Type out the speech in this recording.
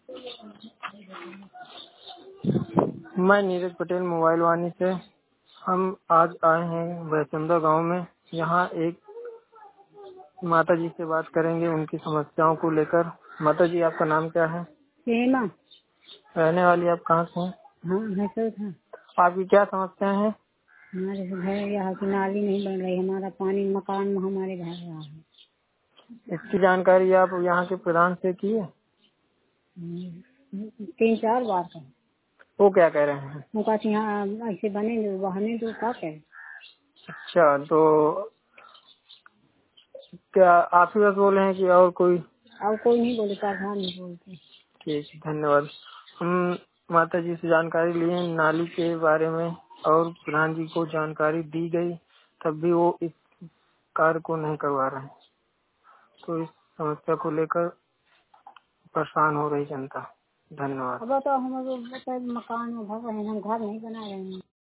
मैं नीरज पटेल मोबाइल वाणी से। हम आज आए हैं वैचंदा गांव में। यहाँ एक माता जी से बात करेंगे उनकी समस्याओं को लेकर। माता जी, आपका नाम क्या है? सीमा। रहने वाली आप कहाँ से हैं? हाँ भैंसों था। आपकी क्या समस्या है? हमारे घर यहाँ की नाली नहीं बन रही, हमारा पानी मकान में हमारे घर रहा है। इसकी जानकारी आप यहाँ के प्रधान से की है? 3-4 बार का। वो क्या कह रहे हैं? वो कहते यहाँ ऐसे बने बहने तो क्या करें। अच्छा, तो क्या आप ही बस बोले हैं कि और कोई? और कोई नहीं बोले, प्रधान नहीं बोलते। ठीक, धन्यवाद। हम माता जी से जानकारी लिए नाली के बारे में और प्रधान जी को जानकारी दी गई, तब भी वो इस कार्य को नहीं करवा रहे हैं। तो इस समस्या को लेकर परेशान हो रही जनता। धन्यवाद। अब तो हम मकान में भर रहे हैं, हम घर नहीं बना रहे हैं।